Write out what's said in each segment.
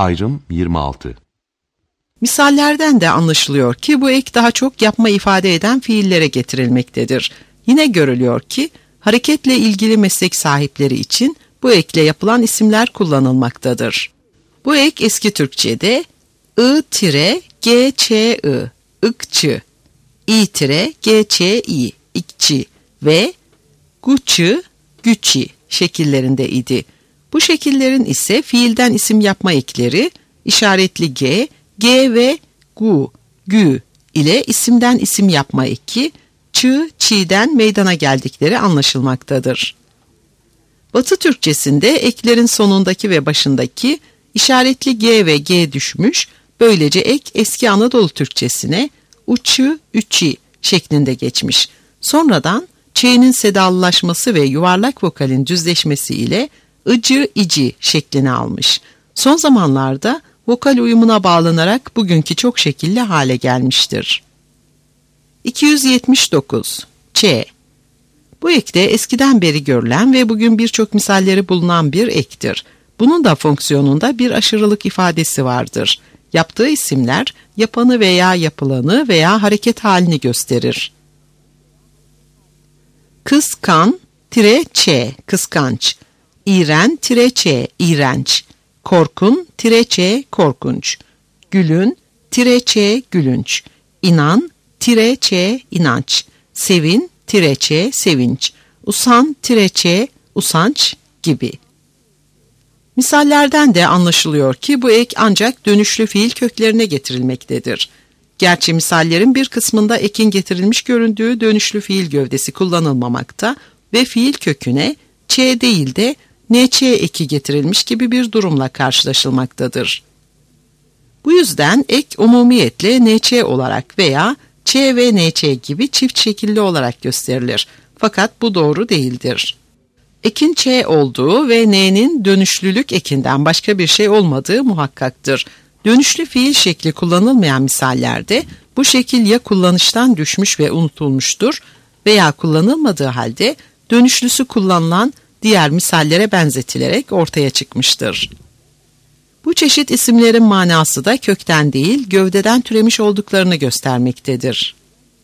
Ayrım 26. Misallerden de anlaşılıyor ki bu ek daha çok yapma ifade eden fiillere getirilmektedir. Yine görülüyor ki hareketle ilgili meslek sahipleri için bu ekle yapılan isimler kullanılmaktadır. Bu ek eski Türkçe'de I-G-Ç-I, ıkçı, I-G-Ç-I, ikçi ve guçı, güçi şekillerinde idi. Bu şekillerin ise fiilden isim yapma ekleri işaretli G, G ve gu, gü ile isimden isim yapma eki çı, çi'den meydana geldikleri anlaşılmaktadır. Batı Türkçesinde eklerin sonundaki ve başındaki işaretli G ve G düşmüş, böylece ek eski Anadolu Türkçesine uçı, üçi şeklinde geçmiş. Sonradan Ç'nin sedalılaşması ve yuvarlak vokalin düzleşmesi ile ıcı, ici şeklini almış. Son zamanlarda vokal uyumuna bağlanarak bugünkü çok şekilli hale gelmiştir. 279. Ç. Bu ek de eskiden beri görülen ve bugün birçok misalleri bulunan bir ektir. Bunun da fonksiyonunda bir aşırılık ifadesi vardır. Yaptığı isimler yapanı veya yapılanı veya hareket halini gösterir. Kıskan, -ç, kıskanç. İğren, -ç, iğrenç. Korkun, -ç, korkunç. Gülün, -ç, gülünç. İnan, -ç, inanç. Sevin, -ç, sevinç. Usan, -ç, usanç gibi. Misallerden de anlaşılıyor ki bu ek ancak dönüşlü fiil köklerine getirilmektedir. Gerçi misallerin bir kısmında ekin getirilmiş göründüğü dönüşlü fiil gövdesi kullanılmamakta ve fiil köküne ç değil de nç eki getirilmiş gibi bir durumla karşılaşılmaktadır. Bu yüzden ek umumiyetle nç olarak veya ç ve nç gibi çift şekilli olarak gösterilir. Fakat bu doğru değildir. Ekin ç olduğu ve n'nin dönüşlülük ekinden başka bir şey olmadığı muhakkaktır. Dönüşlü fiil şekli kullanılmayan misallerde bu şekil ya kullanıştan düşmüş ve unutulmuştur veya kullanılmadığı halde dönüşlüsü kullanılan diğer misallere benzetilerek ortaya çıkmıştır. Bu çeşit isimlerin manası da kökten değil, gövdeden türemiş olduklarını göstermektedir.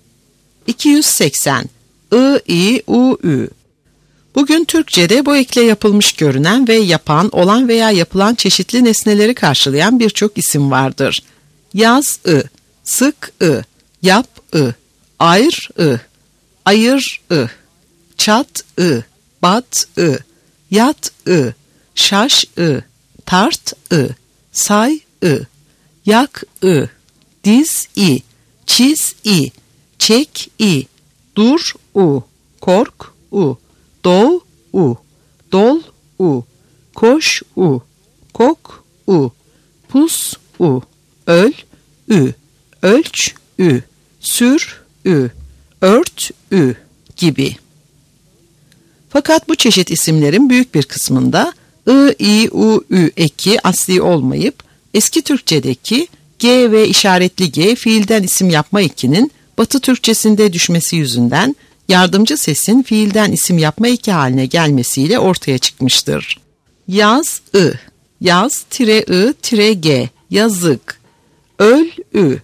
280. I-I-U-Ü. Bugün Türkçe'de bu ekle yapılmış görünen ve yapan, olan veya yapılan çeşitli nesneleri karşılayan birçok isim vardır. Yaz-ı, sık-ı, yap-ı, ayr-ı, ayır-ı, çat-ı, bat-ı, yat-ı, şaş-ı, tart-ı, say-ı, yak-ı, diz-i, çiz-i, çek-i, dur-u, kork-u, doğ-u, dol-u, koş-u, kok-u, pus-u, öl-ü, ölç-ü, sür-ü, ört-ü gibi. Fakat bu çeşit isimlerin büyük bir kısmında I, I, U, Ü eki asli olmayıp eski Türkçedeki G ve işaretli G fiilden isim yapma ekinin Batı Türkçesinde düşmesi yüzünden yardımcı sesin fiilden isim yapma eki haline gelmesiyle ortaya çıkmıştır. Yaz-ı, yaz-ı-g, yazık, öl-ü,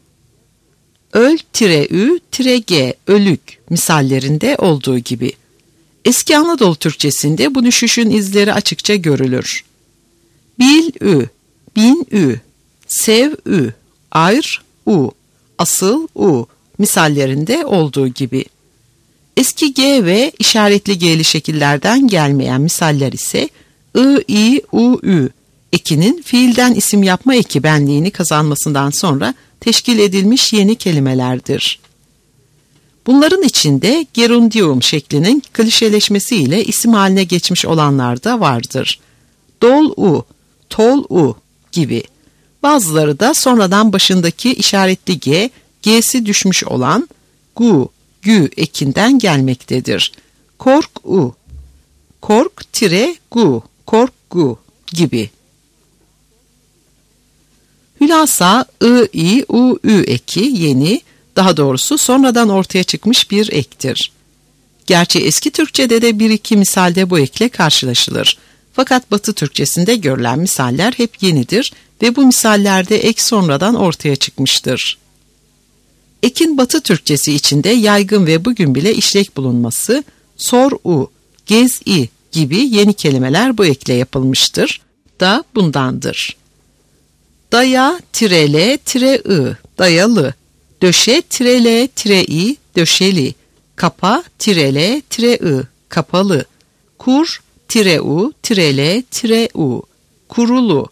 öl-ü-g, ölük misallerinde olduğu gibi. Eski Anadolu Türkçesinde bu düşüşün izleri açıkça görülür. Bil-ü, bin-ü, sev-ü, ayr-u, asıl-u misallerinde olduğu gibi. Eski G ve işaretli G'li şekillerden gelmeyen misaller ise I, I, U, Ü ekinin fiilden isim yapma eki benliğini kazanmasından sonra teşkil edilmiş yeni kelimelerdir. Bunların içinde gerundium şeklinin klişeleşmesiyle isim haline geçmiş olanlar da vardır. Dol-u, tol-u gibi. Bazıları da sonradan başındaki işaretli G, G'si düşmüş olan gu, gü ekinden gelmektedir. Kork-u, kork-gu, kork-gu gibi. Hülasa I, I, U, Ü eki yeni, daha doğrusu sonradan ortaya çıkmış bir ektir. Gerçi eski Türkçe'de de bir iki misalde bu ekle karşılaşılır. Fakat Batı Türkçesinde görülen misaller hep yenidir ve bu misallerde ek sonradan ortaya çıkmıştır. Ekin Batı Türkçesi içinde yaygın ve bugün bile işlek bulunması, sor-u, gez-i gibi yeni kelimeler bu ekle yapılmıştır da bundandır. Daya-l-i, dayalı, döşe-l-i, döşeli, kapa-l-i, kapalı, kur-u-l-u, kurulu,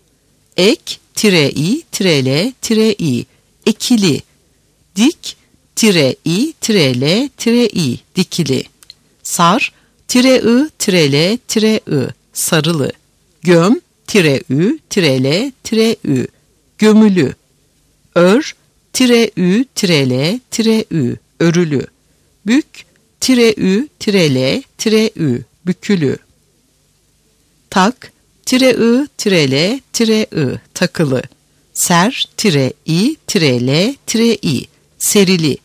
ek-i-l-i, ekili, dik-i-l-i, dikili, sar-i-l-i, sarılı, göm-ü-l-ü, gömülü, ör-ü-l-ü, örülü, bük-ü-l-ü, bükülü, tak-ı-l-ı, takılı, ser-i-l-i, serili,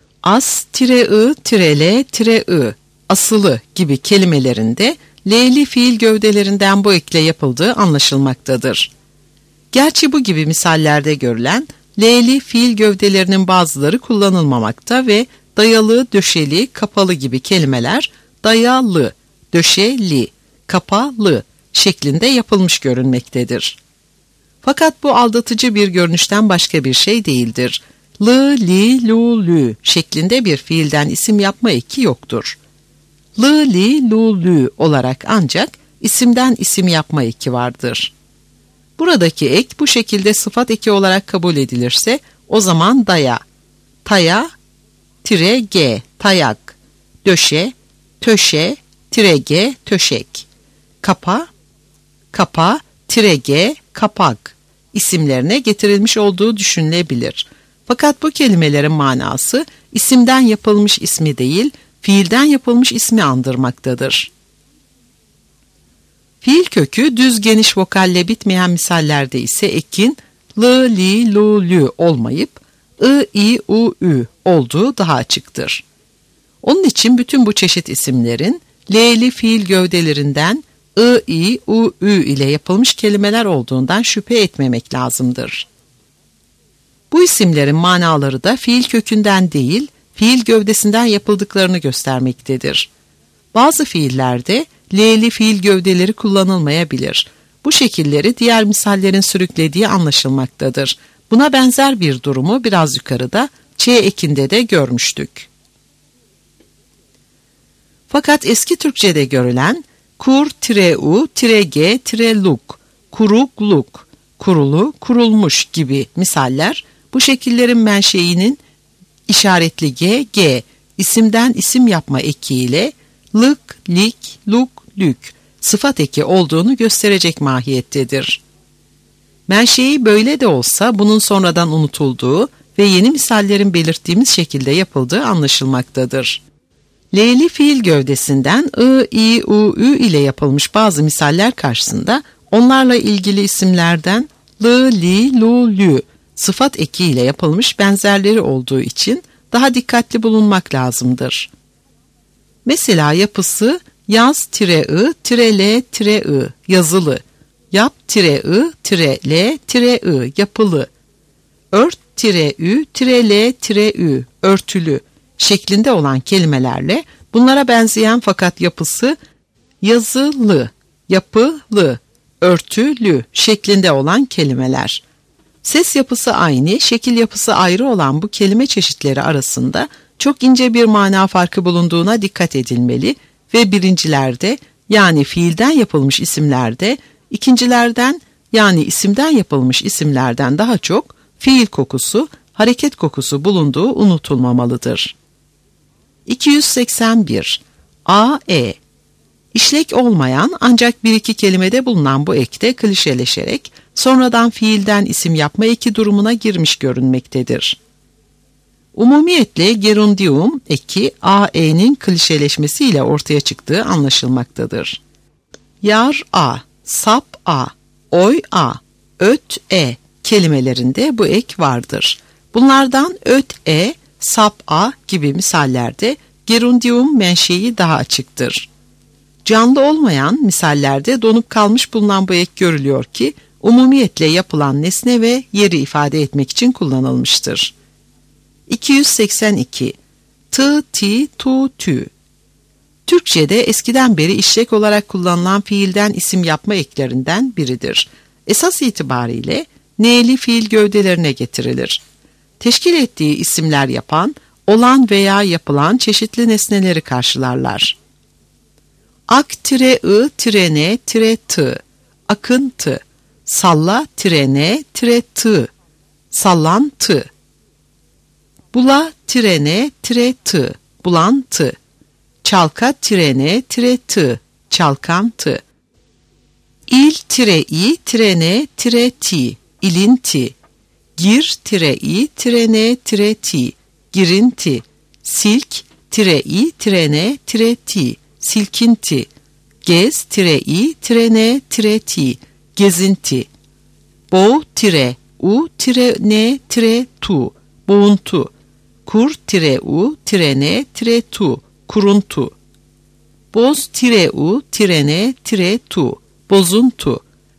as-ı-l-ı, asılı gibi kelimelerinde L'li fiil gövdelerinden bu ekle yapıldığı anlaşılmaktadır. Gerçi bu gibi misallerde görülen L'li fiil gövdelerinin bazıları kullanılmamakta ve dayalı, döşeli, kapalı gibi kelimeler dayalı, döşeli, kapalı şeklinde yapılmış görünmektedir. Fakat bu aldatıcı bir görünüşten başka bir şey değildir. L, li, lu, lü şeklinde bir fiilden isim yapma eki yoktur. L, li, lu, lü olarak ancak isimden isim yapma eki vardır. Buradaki ek bu şekilde sıfat eki olarak kabul edilirse o zaman daya, taya, -g, tayak, döşe, töşe, -g, töşek, kapa, kapa, -g, kapak isimlerine getirilmiş olduğu düşünülebilir. Fakat bu kelimelerin manası isimden yapılmış ismi değil, fiilden yapılmış ismi andırmaktadır. Fiil kökü düz geniş vokalle bitmeyen misallerde ise ekin l, li, lu, lü olmayıp I, i, u, ü olduğu daha açıktır. Onun için bütün bu çeşit isimlerin L'li fiil gövdelerinden I, i, u, ü ile yapılmış kelimeler olduğundan şüphe etmemek lazımdır. Bu isimlerin manaları da fiil kökünden değil, fiil gövdesinden yapıldıklarını göstermektedir. Bazı fiillerde L'li fiil gövdeleri kullanılmayabilir. Bu şekilleri diğer misallerin sürüklediği anlaşılmaktadır. Buna benzer bir durumu biraz yukarıda Ç ekinde de görmüştük. Fakat eski Türkçe'de görülen kur-u-g-luk, kurukluk, kurulu, kurulmuş gibi misaller bu şekillerin menşeinin işaretli g, isimden isim yapma ekiyle lık, lik, luk, lük sıfat eki olduğunu gösterecek mahiyettedir. Menşei böyle de olsa bunun sonradan unutulduğu ve yeni misallerin belirttiğimiz şekilde yapıldığı anlaşılmaktadır. L'li fiil gövdesinden I, i, u, ü ile yapılmış bazı misaller karşısında onlarla ilgili isimlerden l, li, lu, lü sıfat eki ile yapılmış benzerleri olduğu için daha dikkatli bulunmak lazımdır. Mesela yapısı yaz-ı-l-i yazılı, yap-ı-l-i yapılı, ört-ü-l-ü örtülü şeklinde olan kelimelerle bunlara benzeyen fakat yapısı yazılı, yapılı, örtülü şeklinde olan kelimeler. Ses yapısı aynı, şekil yapısı ayrı olan bu kelime çeşitleri arasında çok ince bir mana farkı bulunduğuna dikkat edilmeli ve birincilerde yani fiilden yapılmış isimlerde, ikincilerden yani isimden yapılmış isimlerden daha çok fiil kokusu, hareket kokusu bulunduğu unutulmamalıdır. 281. A-e İşlek olmayan ancak bir iki kelimede bulunan bu ekte klişeleşerek sonradan fiilden isim yapma eki durumuna girmiş görünmektedir. Umumiyetle gerundium eki a-e'nin klişeleşmesiyle ortaya çıktığı anlaşılmaktadır. Yar-a, sap-a, oy-a, öt-e kelimelerinde bu ek vardır. Bunlardan öt-e, sap-a gibi misallerde gerundium menşei daha açıktır. Canlı olmayan misallerde donup kalmış bulunan bu ek görülüyor ki, umumiyetle yapılan nesne ve yeri ifade etmek için kullanılmıştır. 282. Tı, ti, tu, tü. Türkçe'de eskiden beri işlek olarak kullanılan fiilden isim yapma eklerinden biridir. Esas itibariyle n'li fiil gövdelerine getirilir. Teşkil ettiği isimler yapan, olan veya yapılan çeşitli nesneleri karşılarlar. Ak-ı-n-tı, akıntı, salla-n-tı, sallantı, bula-n-tı, bulantı, çalka-n-tı, çalkantı, il-i-n-ti, ilinti, gir-i-n-ti, girinti, silk-i-n-ti, silkinti, gez-i-n-ti, gezinti, boğ-u-n-tu, boğuntu, kur-u-n-tu, kuruntu, boz-u-n-tu, bozuntu,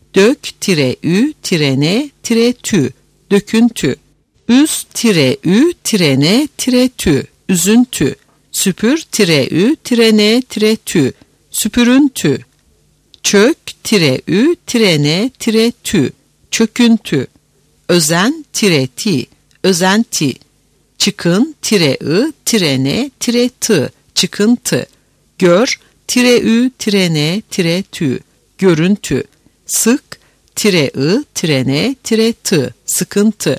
dök-ü-n-tü, döküntü, üz-ü-n-tü, üzüntü, süpür-ü-n-tü, süpürüntü, çök-ü-n-tü, çöküntü, özen-ti, özenti, çıkın-ı-n-tı, çıkıntı, gör-ü-n-tü, görüntü, sık-ı-n-tı, sıkıntı,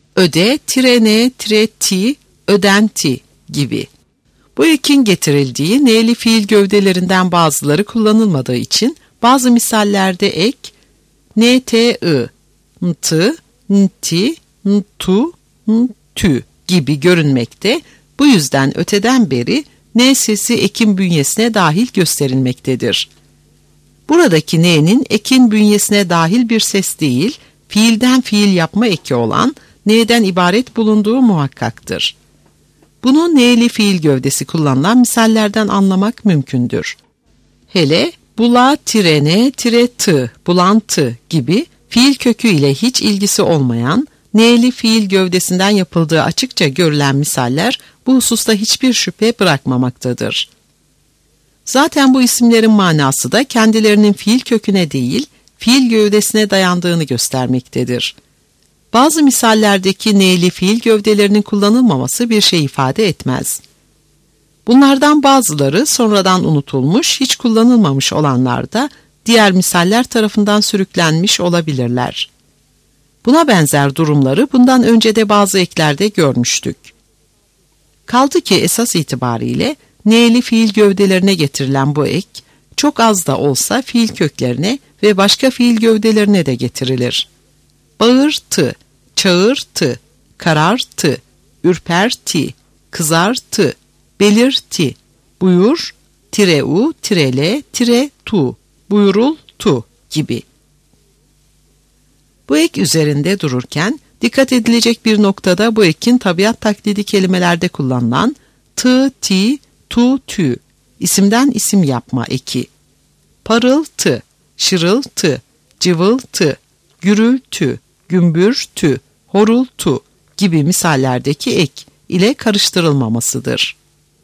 öde-n-ti, ödenti gibi. Bu ekin getirildiği n'li fiil gövdelerinden bazıları kullanılmadığı için bazı misallerde ek n-t-i, ntı, nti, ntu, ntü gibi görünmekte. Bu yüzden öteden beri n sesi ekin bünyesine dahil gösterilmektedir. Buradaki n'nin ekin bünyesine dahil bir ses değil, fiilden fiil yapma eki olan n'den ibaret bulunduğu muhakkaktır. Bunu n'li fiil gövdesi kullanılan misallerden anlamak mümkündür. Hele bula-n-tı, bulantı gibi fiil kökü ile hiç ilgisi olmayan, n'li fiil gövdesinden yapıldığı açıkça görülen misaller bu hususta hiçbir şüphe bırakmamaktadır. Zaten bu isimlerin manası da kendilerinin fiil köküne değil, fiil gövdesine dayandığını göstermektedir. Bazı misallerdeki n'li fiil gövdelerinin kullanılmaması bir şey ifade etmez. Bunlardan bazıları sonradan unutulmuş, hiç kullanılmamış olanlar da diğer misaller tarafından sürüklenmiş olabilirler. Buna benzer durumları bundan önce de bazı eklerde görmüştük. Kaldı ki esas itibariyle n'li fiil gövdelerine getirilen bu ek, çok az da olsa fiil köklerine ve başka fiil gövdelerine de getirilir. Bağırtı, çağırtı, karartı, ürperti, kızartı, belirti, buyur, -u, -l, -tu, buyurultu gibi. Bu ek üzerinde dururken dikkat edilecek bir noktada bu ekin tabiat taklidi kelimelerde kullanılan tı, ti, tu, tü, isimden isim yapma eki. Parıltı, şırıltı, cıvıltı, gürültü, gümbürtü, horultu gibi misallerdeki ek ile karıştırılmamasıdır.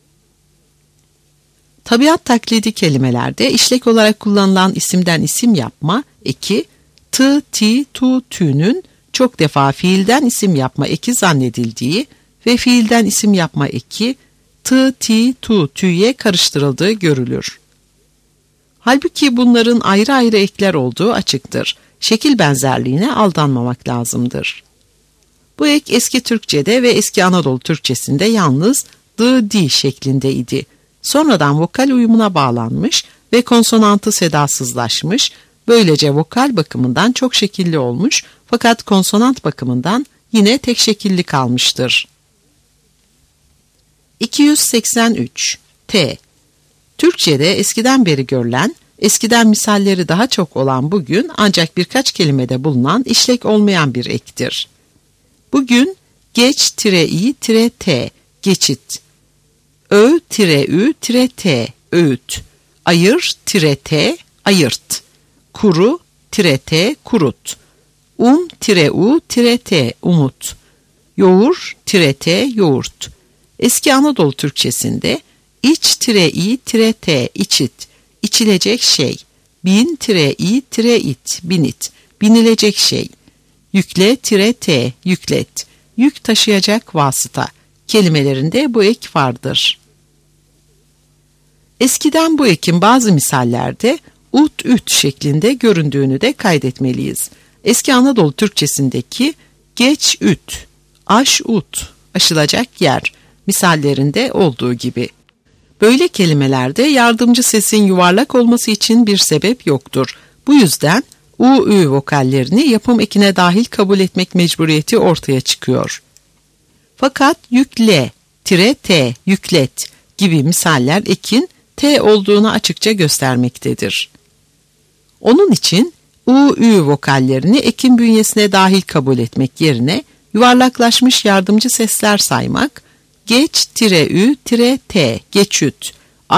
Tabiat taklidi kelimelerde işlek olarak kullanılan isimden isim yapma eki, tı, ti, tu, tü'nün çok defa fiilden isim yapma eki zannedildiği ve fiilden isim yapma eki tı, ti, tu, tü'ye karıştırıldığı görülür. Halbuki bunların ayrı ayrı ekler olduğu açıktır. Şekil benzerliğine aldanmamak lazımdır. Bu ek eski Türkçe'de ve eski Anadolu Türkçesinde yalnız dı, di şeklindeydi. Sonradan vokal uyumuna bağlanmış ve konsonantı sedasızlaşmış, böylece vokal bakımından çok şekilli olmuş fakat konsonant bakımından yine tek şekilli kalmıştır. 283. T. Türkçe'de eskiden beri görülen, eskiden misalleri daha çok olan bugün ancak birkaç kelimede bulunan işlek olmayan bir ektir. Bugün geç-i-t, geçit, ö-ü-t, öğüt, ayır-t, ayırt, kuru-t, kurut, u-t, umut, yoğur-t, yoğurt. Eski Anadolu Türkçesinde iç-i-t, içit, içilecek şey, bin-i-it, binit, binilecek şey, yükle-t, yüklet, yük taşıyacak vasıta kelimelerinde bu ek vardır. Eskiden bu ekin bazı misallerde ut-üt şeklinde göründüğünü de kaydetmeliyiz. Eski Anadolu Türkçesindeki geç-üt, aş-ut, aşılacak yer misallerinde olduğu gibi. Böyle kelimelerde yardımcı sesin yuvarlak olması için bir sebep yoktur. Bu yüzden u-ü vokallerini yapım ekine dahil kabul etmek mecburiyeti ortaya çıkıyor. Fakat yükle-t, yüklet gibi misaller ekin t olduğunu açıkça göstermektedir. Onun için u-ü vokallerini ekin bünyesine dahil kabul etmek yerine yuvarlaklaşmış yardımcı sesler saymak, geç-ü-t, geçüt,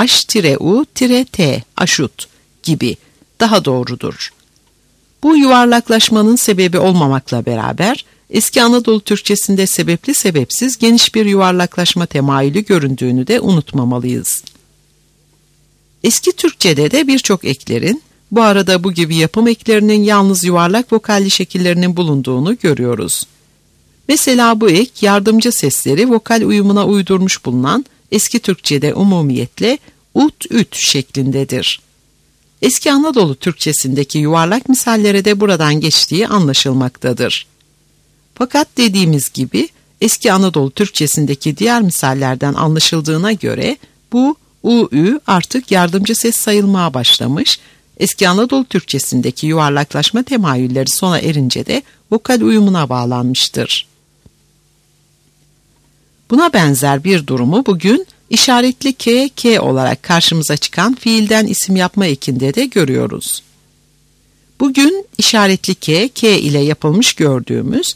aş-u-t, aşut gibi daha doğrudur. Bu yuvarlaklaşmanın sebebi olmamakla beraber, eski Anadolu Türkçesinde sebepli sebepsiz geniş bir yuvarlaklaşma temayülü göründüğünü de unutmamalıyız. Eski Türkçede de birçok eklerin, bu arada bu gibi yapım eklerinin yalnız yuvarlak vokalli şekillerinin bulunduğunu görüyoruz. Mesela bu ek yardımcı sesleri vokal uyumuna uydurmuş bulunan eski Türkçede umumiyetle ut-üt şeklindedir. Eski Anadolu Türkçesindeki yuvarlak misallere de buradan geçtiği anlaşılmaktadır. Fakat dediğimiz gibi eski Anadolu Türkçesindeki diğer misallerden anlaşıldığına göre bu u-ü artık yardımcı ses sayılmaya başlamış, eski Anadolu Türkçesindeki yuvarlaklaşma temayülleri sona erince de vokal uyumuna bağlanmıştır. Buna benzer bir durumu bugün işaretli k olarak karşımıza çıkan fiilden isim yapma ekinde de görüyoruz. Bugün işaretli k ile yapılmış gördüğümüz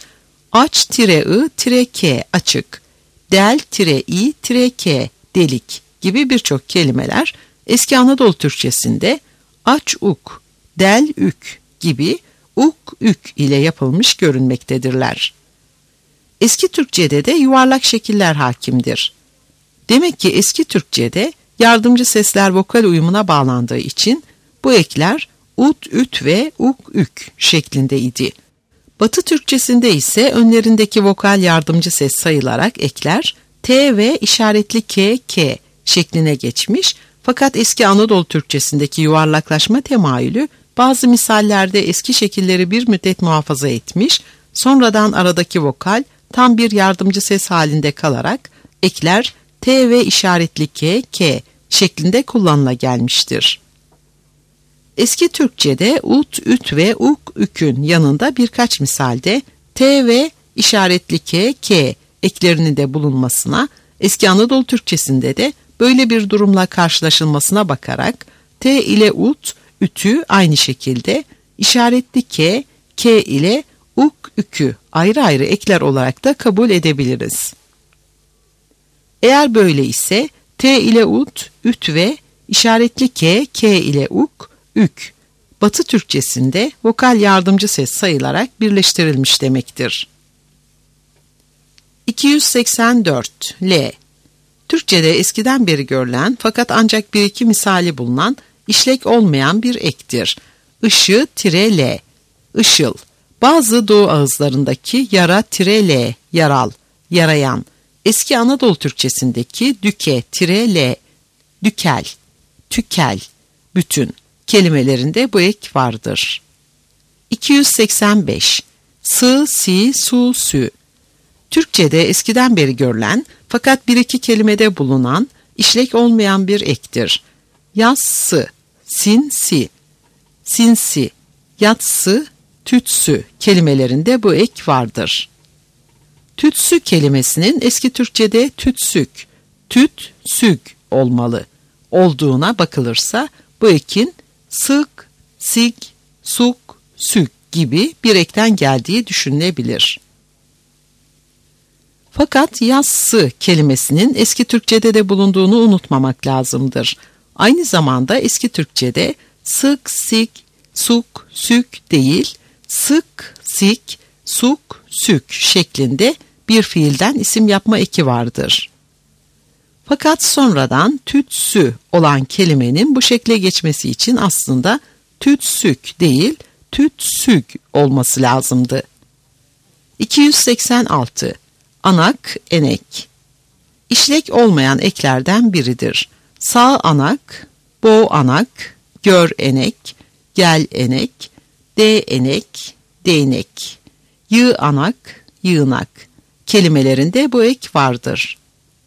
aç-i-k açık, del-i-k delik gibi birçok kelimeler eski Anadolu Türkçesinde aç-uk, del-ük gibi uk-ük ile yapılmış görünmektedirler. Eski Türkçede de yuvarlak şekiller hakimdir. Demek ki eski Türkçede yardımcı sesler vokal uyumuna bağlandığı için bu ekler ut, üt ve uk, ük şeklindeydi. Batı Türkçesinde ise önlerindeki vokal yardımcı ses sayılarak ekler t ve işaretli k şekline geçmiş, fakat eski Anadolu Türkçesindeki yuvarlaklaşma temayülü bazı misallerde eski şekilleri bir müddet muhafaza etmiş, sonradan aradaki vokal tam bir yardımcı ses halinde kalarak ekler t ve işaretli k şeklinde kullanıla gelmiştir. Eski Türkçede ut, üt ve uk, ükün yanında birkaç misalde t ve işaretli k eklerinin de bulunmasına, eski Anadolu Türkçesinde de böyle bir durumla karşılaşılmasına bakarak t ile ut, ütü aynı şekilde, işaretli k ile uk, ükü ayrı ayrı ekler olarak da kabul edebiliriz. Eğer böyle ise t ile ut, üt ve işaretli k ile uk, ük Batı Türkçesinde vokal yardımcı ses sayılarak birleştirilmiş demektir. 284 L. Türkçede eskiden beri görülen fakat ancak bir iki misali bulunan işlek olmayan bir ektir. Işı-L, ışıl. Bazı Doğu ağızlarındaki yara-L, yaral, yarayan. Eski Anadolu Türkçesindeki düke-L, dükel, tükel, bütün kelimelerinde bu ek vardır. 285 Sı, si, su, sü. Türkçede eskiden beri görülen fakat bir iki kelimede bulunan işlek olmayan bir ektir. Yassı, sinsi, sinsi, yatsı, tütsü kelimelerinde bu ek vardır. Tütsü kelimesinin eski Türkçede tütsük, tüt, süg olmalı olduğuna bakılırsa bu ekin sık, sig, suk, sük gibi bir ekten geldiği düşünülebilir. Fakat yassı kelimesinin eski Türkçede de bulunduğunu unutmamak lazımdır. Aynı zamanda eski Türkçe'de sık, sik, suk, sük değil, sık, sik, suk, sük şeklinde bir fiilden isim yapma eki vardır. Fakat sonradan tütsü olan kelimenin bu şekle geçmesi için aslında tütsük değil, tütsük olması lazımdı. 286. Anak, enek. İşlek olmayan eklerden biridir. Sağ anak, bo anak, gör enek, gel enek, de enek, değnek, yığ anak, yığınak kelimelerinde bu ek vardır.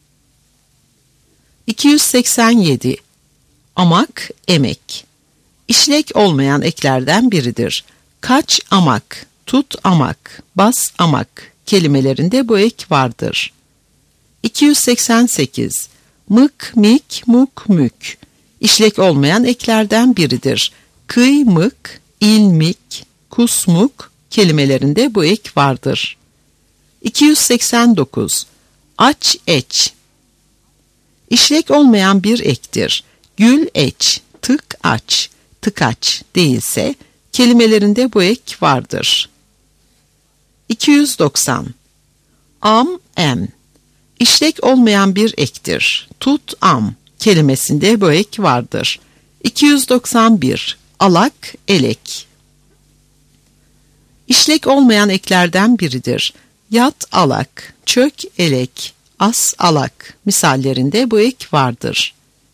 287. Amak, emek. İşlek olmayan eklerden biridir. Kaç amak, tut amak, bas amak kelimelerinde bu ek vardır. 288. Mık, mik, muk, mük. İşlek olmayan eklerden biridir. Kıy, mık, ilmik, kusmuk kelimelerinde bu ek vardır. 289. Aç, eç. İşlek olmayan bir ektir. Gül, eç, tık, aç, tıkaç değilse kelimelerinde bu ek vardır. 290. Am, em. İşlek olmayan bir ektir. Tut, am kelimesinde bu ek vardır. 291. Alak, elek. İşlek olmayan eklerden biridir. Yat, alak, çök, elek, as, alak misallerinde bu ek vardır.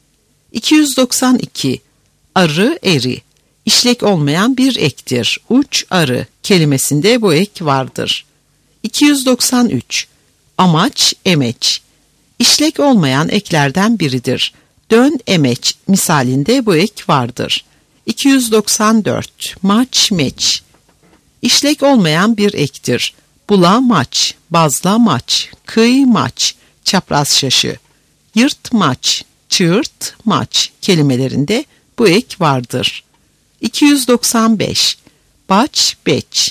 292. Arı, eri. İşlek olmayan bir ektir. Uç, arı kelimesinde bu ek vardır. 293. Amaç, emeç. İşlek olmayan eklerden biridir. Dön, emeç misalinde bu ek vardır. 294. Maç, meç. İşlek olmayan bir ektir. Bula, maç, bazla, maç, kıy, maç, çapraz şaşı, yırt, maç, çığırt, maç kelimelerinde bu ek vardır. 295. Baç, beç.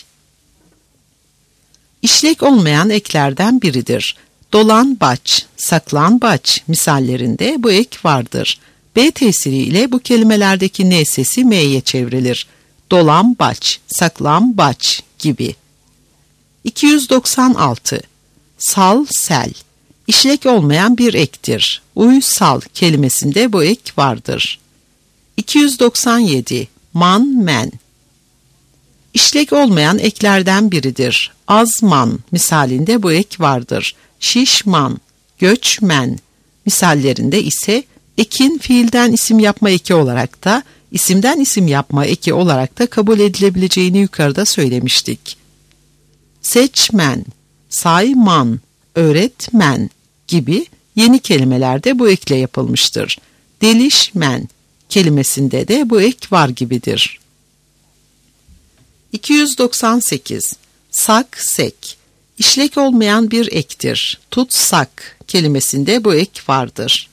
İşlek olmayan eklerden biridir. Dolan, baç, saklan, baç misallerinde bu ek vardır. B tesiriyle bu kelimelerdeki n sesi m'ye çevrilir. Dolan, baç, saklan, baç gibi. 296. Sal, sel. İşlek olmayan bir ektir. Uy, sal kelimesinde bu ek vardır. 297. Man, men. İşlek olmayan eklerden biridir. Azman misalinde bu ek vardır. Şişman, göçmen misallerinde ise ekin fiilden isim yapma eki olarak da, isimden isim yapma eki olarak da kabul edilebileceğini yukarıda söylemiştik. Seçmen, sayman, öğretmen gibi yeni kelimelerde bu ekle yapılmıştır. Delişmen kelimesinde de bu ek var gibidir. 298. Sak, sek. İşlek olmayan bir ektir. Tutsak kelimesinde bu ek vardır.